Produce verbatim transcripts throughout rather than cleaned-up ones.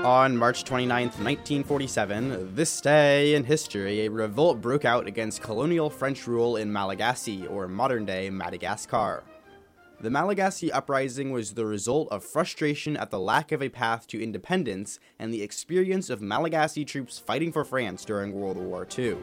On March twenty-ninth, nineteen forty-seven, this day in history, a revolt broke out against colonial French rule in Malagasy, or modern-day Madagascar. The Malagasy uprising was the result of frustration at the lack of a path to independence and the experience of Malagasy troops fighting for France during World War Two.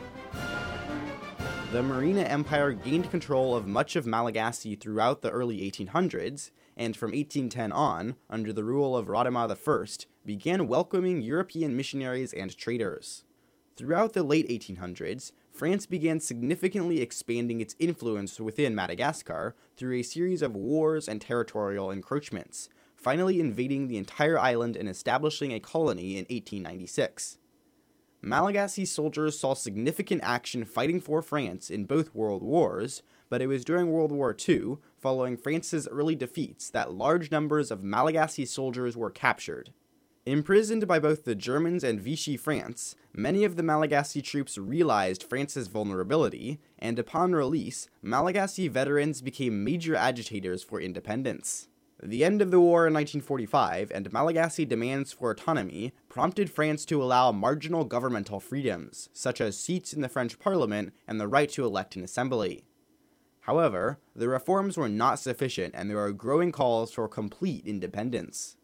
The Merina Empire gained control of much of Malagasy throughout the early eighteen hundreds, and from eighteen ten on, under the rule of Radama the First, began welcoming European missionaries and traders. Throughout the late eighteen hundreds, France began significantly expanding its influence within Madagascar through a series of wars and territorial encroachments, finally invading the entire island and establishing a colony in eighteen ninety-six. Malagasy soldiers saw significant action fighting for France in both world wars, but it was during World War Two, following France's early defeats, that large numbers of Malagasy soldiers were captured. Imprisoned by both the Germans and Vichy France, many of the Malagasy troops realized France's vulnerability, and upon release, Malagasy veterans became major agitators for independence. The end of the war in nineteen forty-five and Malagasy demands for autonomy prompted France to allow marginal governmental freedoms, such as seats in the French parliament and the right to elect an assembly. However, the reforms were not sufficient and there are growing calls for complete independence.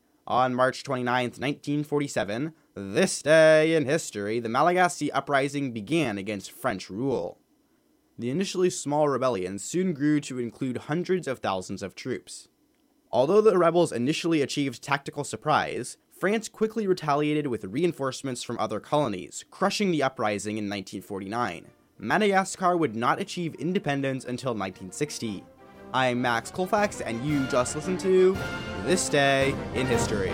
On March twenty-ninth, nineteen forty-seven, this day in history, the Malagasy uprising began against French rule. The initially small rebellion soon grew to include hundreds of thousands of troops. Although the rebels initially achieved tactical surprise, France quickly retaliated with reinforcements from other colonies, crushing the uprising in nineteen forty-nine. Madagascar would not achieve independence until nineteen sixty. I'm Max Colfax, and you just listened to This Day in History.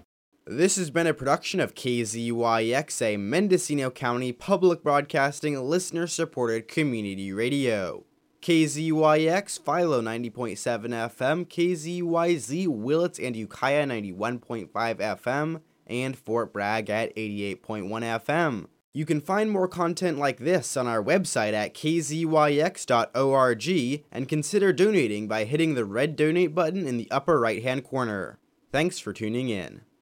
This has been a production of K Z Y X, a Mendocino County public broadcasting listener-supported community radio. K Z Y X, Philo ninety point seven F M, K Z Y Z, Willits and Ukiah ninety-one point five F M, and Fort Bragg at eighty-eight point one F M. You can find more content like this on our website at k z y x dot org and consider donating by hitting the red donate button in the upper right-hand corner. Thanks for tuning in.